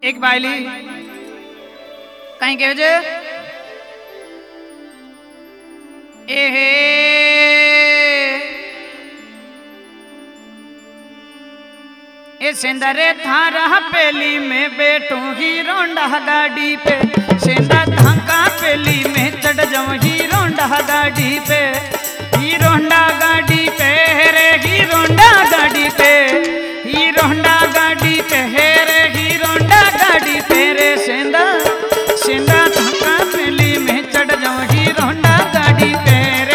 एक बायली कहीं कहे जे एहे ए सेंदरे थारा पेली में बैठू ही रोंडा गाड़ी पे सेंदा धंका पेली में चढ़ जाऊं ही रोंडा गाड़ी पे ही रोंडा गाड़ी पे रे ही रोंडा गाड़ी पे ही रोंडा गाड़ी पे रे ही रोंडा गाड़ी पे रे सेंदा सेंदा धंका पेली में चढ़ जाऊं ही रोंडा गाड़ी पे रे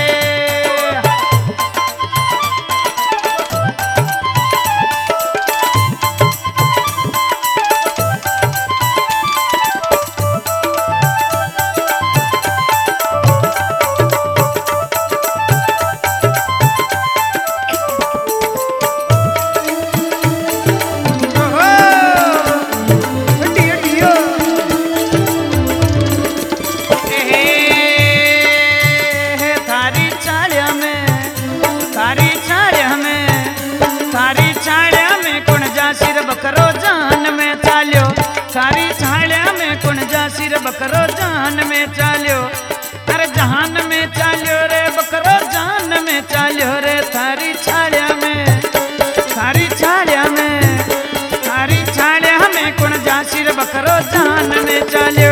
बकरो जान में चाल्यो सारी छाड़िया में कुण जा सिर बकरो जान में चाल्यो अरे जहान में चाल्यो रे बकरो जान में चाल्यो रे थारी छाड़िया में सारी छाड़िया में कुण जा सिर बकरो जान में चाल्यो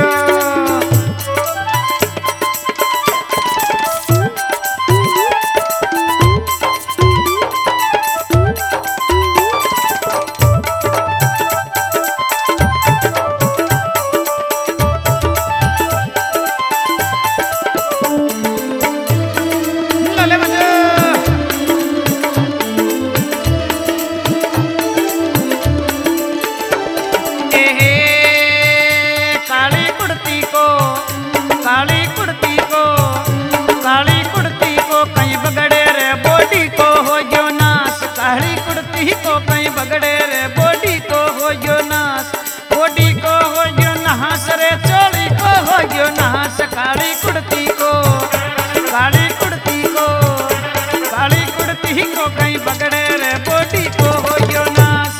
बगड़े रे बॉडी को हो गयो नाश बॉडी को हो गयो नहास रे चोली को हो गयो नहास काली कुर्ती को कहीं बगड़े रे बॉडी को हो गयो नाश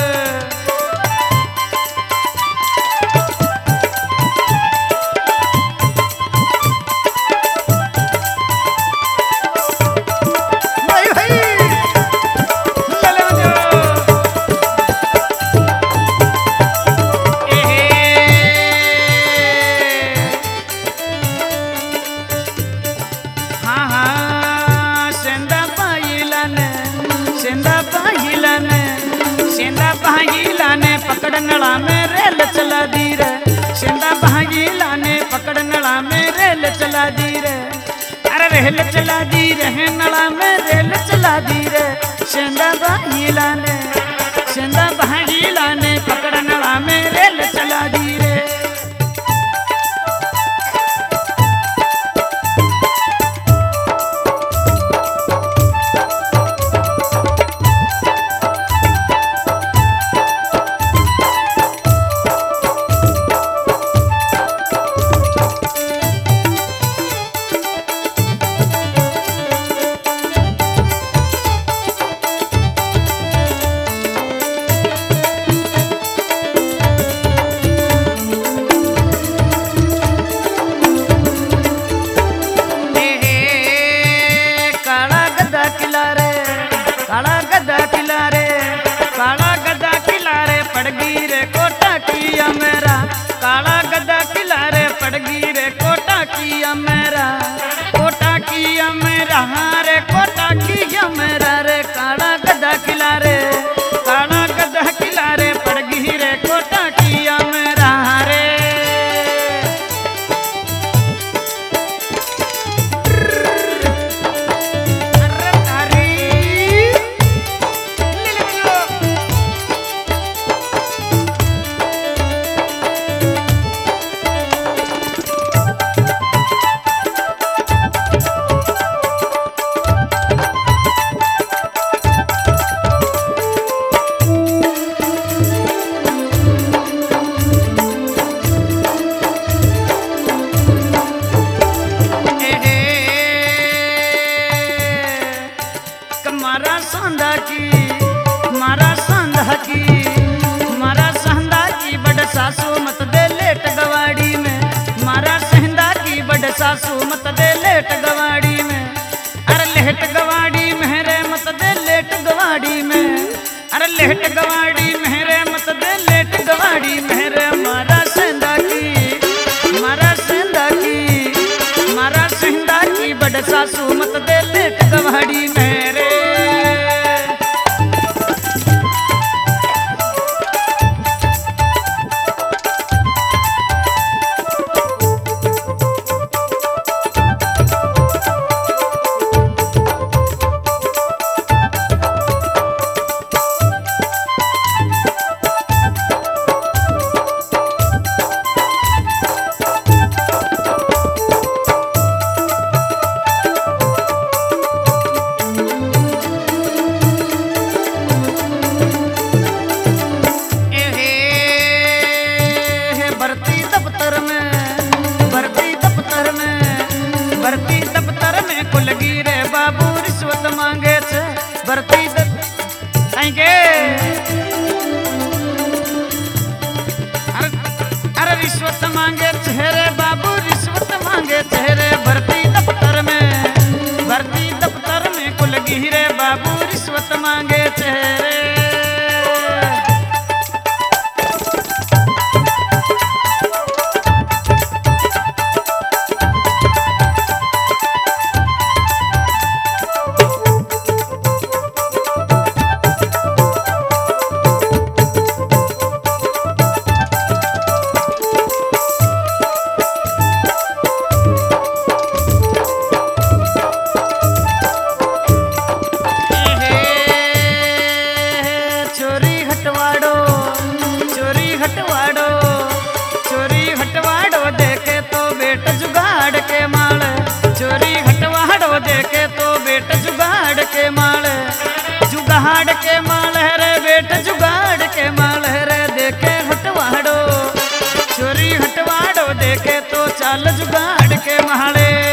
पकड़नला में रेल चला दी रे सेंदा भागीला ने पकड़नला में रेल चला दी रे अरे रेल चला दी रे नला में रेल चला दी रे सेंदा भागीला ने पकड़नला में रेल चला दी रे मेरा काला गदा किलारे पड़गी रे कोटा किया मेरा रे कोटा किया मेरा रे काला गदा किलारे पड़गी रे कोटा किया मेरा रे सासू मत दे लेट गवाड़ी में, अरे लेट गवाड़ी में रे मत दे लेट गवाड़ी में, अरे लेट गवाड़ी में रे मत दे लेट गवाड़ी में रे मारा सेंधा की, मारा सेंधा की, मारा सेंधा की बड़ सासू मत दे लेट गवाड़ी में रे। अरे रिश्वत मांगे चेहरे बाबू रिश्वत मांगे चेहरे भर्ती दफ्तर में कुलगिरे बाबू रिश्वत मांगे चेहरे। जुगाड़ के माल है रे बेट जुगाड़ के माल है रे देखे हटवाड़ो चोरी हटवाड़ो देखे तो चाल जुगाड़ के माले।